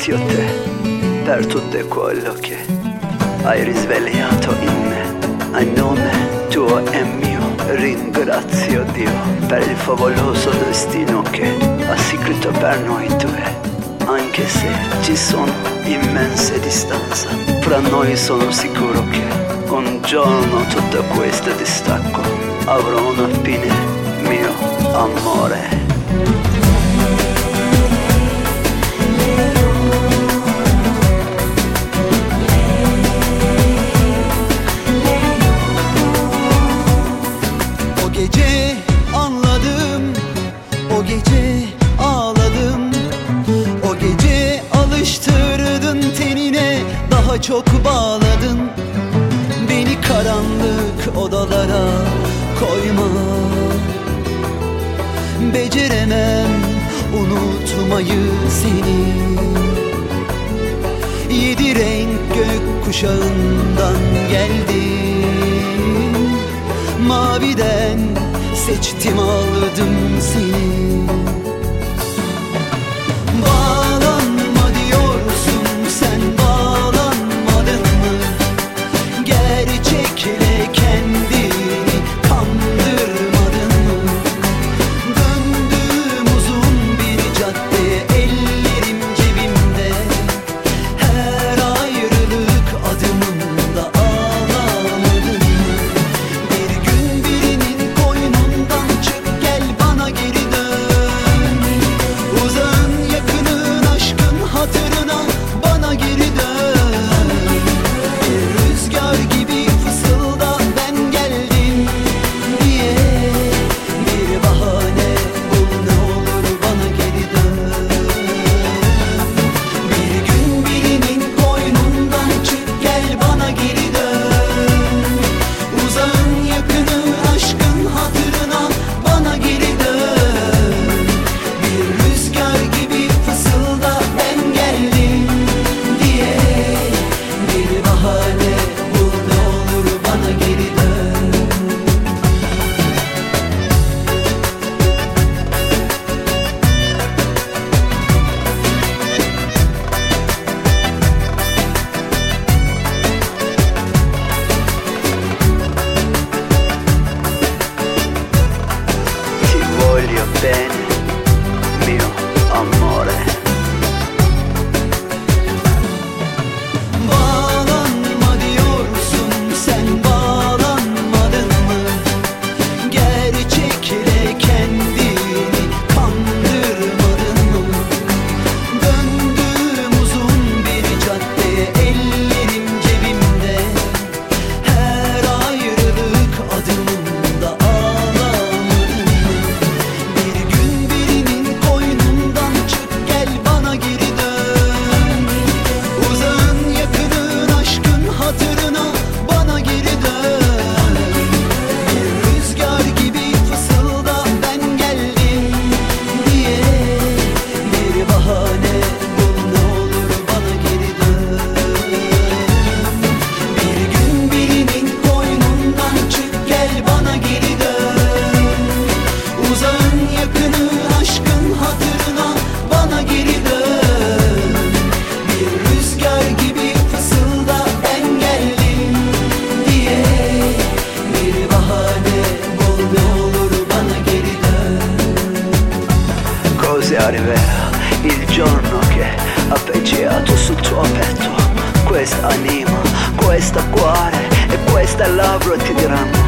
ringrazio te per tutto quello che hai risvegliato in me. A nome tuo e mio ringrazio Dio per il favoloso destino che ha scritto per noi due. Anche se ci sono immense distanze fra noi, sono sicuro che un giorno tutto questo distacco avrà una fine, mio amore. O gece anladım, o gece ağladım. O gece alıştırdın tenine, daha çok bağladın. Beni karanlık odalara koyma. Beceremem unutmayı seni. Yedi renk gök kuşağından geldim. Maviden seçtim aldım seni. Bağlanma diyorsun, sen bağlanmadın mı? Gerçekle kendini kandırmadın mı? Döndüğüm uzun bir caddeye, ellerim cebimde. Her ayrılık adımında ağlamadın mı? Bir gün birinin koynundan çık, gel bana geri dön. Uzağın yakının aşkın hatırına bana geri dön. Bir rüzgar gibi fısılda ben geldim diye. Bir bahane bul, ne olur bana geri dön. Bir gün birinin koynundan çık, gel bana geri dön. Uzağın yakının aşkın hatırına bana geri dön. Bir rüzgar gibi fısılda ben geldim diye. Bir bahane bul, ne olur bana geri dön. Ti voglio bene, mio amore. Bağlanma diyorsun, sen bağlanmadın mı? Gerçekle kendini kandırmadın mı? Döndüğüm uzun bir caddeye, ellerim cebimde. Her ayrılık adımında ağlamadın mı? Bir gün birinin koynundan çık, gel bana geri dön. Uzağın yakının aşkın hatırına bana geri dön. Bir rüzgar gibi fısılda ben geldim diye. Bir bahane bul, ne olur bana geri dön. Bir gün birinin koynundan çık, gel bana geri dön. Uzağın yakının aşkın hatırına bana geri dön. Bir rüzgar gibi fısılda ben geldim diye. Bir bahane bul, ne olur bana geri dön. Così arriverà il giorno che appoggiato sul tuo petto questa anima, questo cuore e questa labbra ti diranno